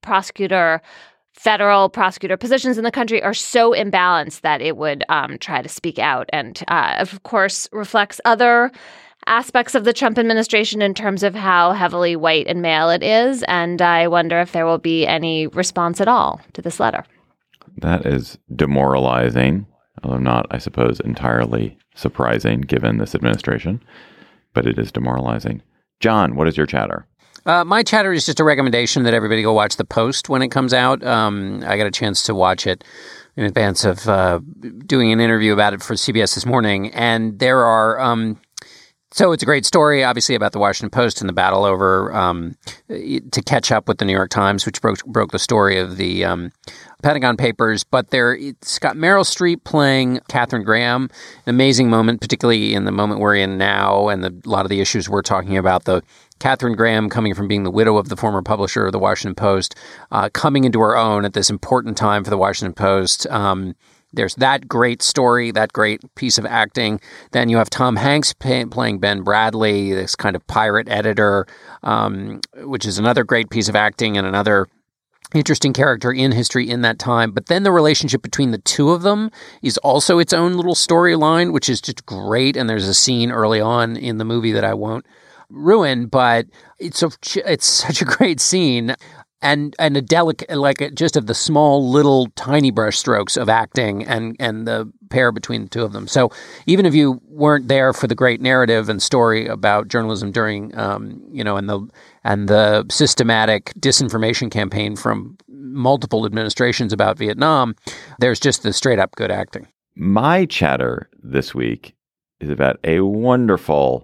federal prosecutor positions in the country are so imbalanced that it would try to speak out and, of course, reflects other aspects of the Trump administration in terms of how heavily white and male it is. And I wonder if there will be any response at all to this letter. That is demoralizing, although not, I suppose, entirely surprising given this administration. But it is demoralizing. John, what is your chatter? My chatter is just a recommendation that everybody go watch The Post when it comes out. I got a chance to watch it in advance of doing an interview about it for CBS This Morning. And there are So it's a great story, obviously, about the Washington Post and the battle over to catch up with the New York Times, which broke the story of the Pentagon Papers. But it's got Meryl Streep playing Katharine Graham, an amazing moment, particularly in the moment we're in now and a lot of the issues we're talking about. The Katharine Graham, coming from being the widow of the former publisher of the Washington Post, coming into her own at this important time for the Washington Post. There's that great story, that great piece of acting. Then you have Tom Hanks playing Ben Bradley, this kind of pirate editor, which is another great piece of acting and another interesting character in history in that time. But then the relationship between the two of them is also its own little storyline, which is just great. And there's a scene early on in the movie that I won't ruin, but it's such a great scene. And a delicate, just of the small little tiny brush strokes of acting and the pair between the two of them. So even if you weren't there for the great narrative and story about journalism during, and the systematic disinformation campaign from multiple administrations about Vietnam, there's just the straight up good acting. My chatter this week is about a wonderful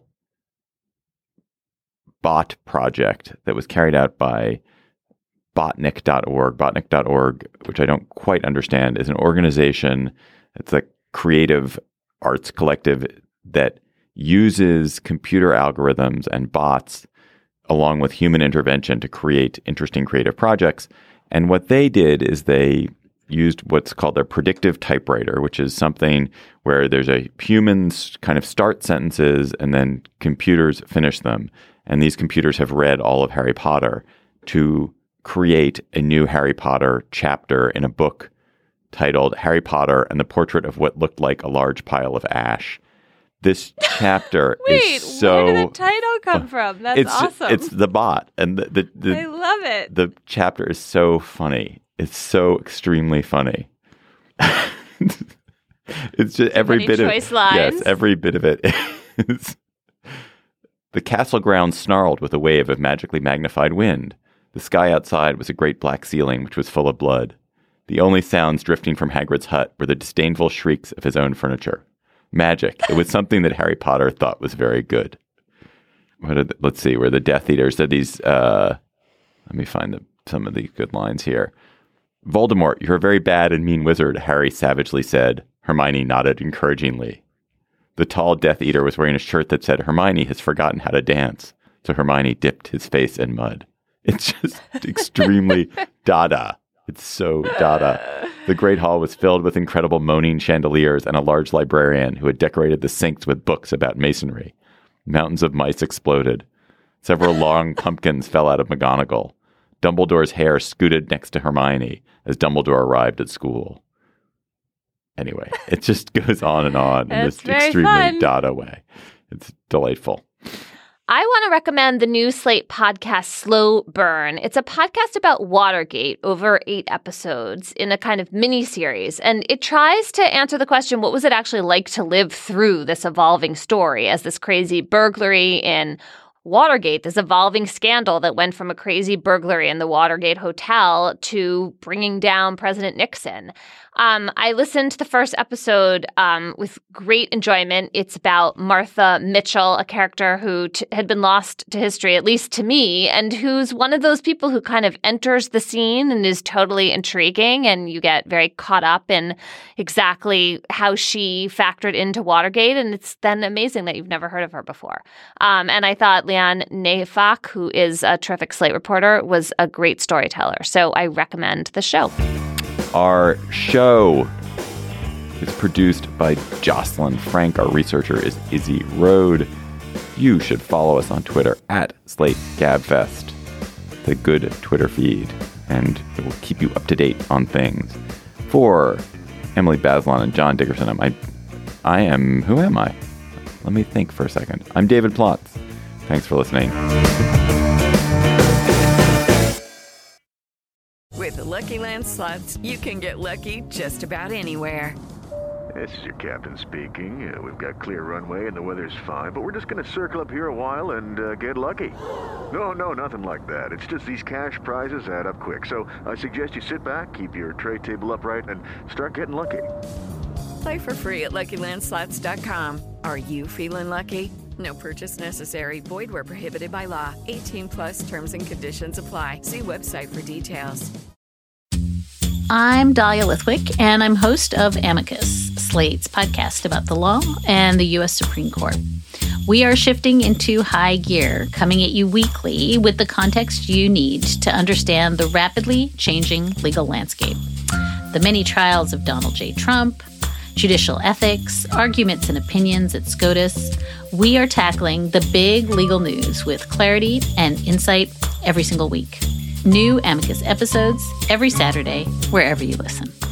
bot project that was carried out by Botnik.org. Botnik.org, which I don't quite understand, is an organization. It's a creative arts collective that uses computer algorithms and bots along with human intervention to create interesting creative projects. And what they did is they used what's called their predictive typewriter, which is something where there's a humans kind of start sentences and then computers finish them. And these computers have read all of Harry Potter to create a new Harry Potter chapter in a book titled Harry Potter and the Portrait of What Looked Like a Large Pile of Ash. This chapter is so... where did the title come from? That's awesome. It's the bot. And I love it. The chapter is so funny. It's so extremely funny. It's just every bit of... choice lines. Yes, every bit of it is... The castle grounds snarled with a wave of magically magnified wind. The sky outside was a great black ceiling, which was full of blood. The only sounds drifting from Hagrid's hut were the disdainful shrieks of his own furniture. Magic. It was something that Harry Potter thought was very good. Let's see, where the Death Eater said these... let me find some of the good lines here. Voldemort, you're a very bad and mean wizard, Harry savagely said. Hermione nodded encouragingly. The tall Death Eater was wearing a shirt that said, Hermione has forgotten how to dance. So Hermione dipped his face in mud. It's just extremely Dada. It's so Dada. The Great Hall was filled with incredible moaning chandeliers and a large librarian who had decorated the sinks with books about masonry. Mountains of mice exploded. Several long pumpkins fell out of McGonagall. Dumbledore's hair scooted next to Hermione as Dumbledore arrived at school. Anyway, it just goes on in this extremely Dada way. It's delightful. I want to recommend the new Slate podcast, Slow Burn. It's a podcast about Watergate over 8 episodes in a kind of mini-series. And it tries to answer the question, what was it actually like to live through this evolving story as this crazy burglary in Watergate, this evolving scandal that went from a crazy burglary in the Watergate Hotel to bringing down President Nixon. I listened to the first episode with great enjoyment. It's about Martha Mitchell, a character who had been lost to history, at least to me, and who's one of those people who kind of enters the scene and is totally intriguing, and you get very caught up in exactly how she factored into Watergate, and it's then amazing that you've never heard of her before. And I thought Leanne Neyfakh, who is a terrific Slate reporter, was a great storyteller. So I recommend the show. Our show is produced by Jocelyn Frank. Our researcher is Izzy Rode. You should follow us on Twitter at SlateGabFest, the good Twitter feed, and it will keep you up to date on things. For Emily Bazelon and John Dickerson, I am, who am I? Let me think for a second. I'm David Plotz. Thanks for listening. With the Lucky Land Slots, you can get lucky just about anywhere. This is your captain speaking. We've got clear runway and the weather's fine, but we're just going to circle up here a while and get lucky. No, nothing like that. It's just these cash prizes add up quick. So I suggest you sit back, keep your tray table upright, and start getting lucky. Play for free at LuckyLandSlots.com. Are you feeling lucky? No purchase necessary. Void where prohibited by law. 18 plus terms and conditions apply. See website for details. I'm Dahlia Lithwick, and I'm host of Amicus, Slate's podcast about the law and the U.S. Supreme Court. We are shifting into high gear, coming at you weekly with the context you need to understand the rapidly changing legal landscape. The many trials of Donald J. Trump, judicial ethics, arguments and opinions at SCOTUS. We are tackling the big legal news with clarity and insight every single week. New Amicus episodes every Saturday, wherever you listen.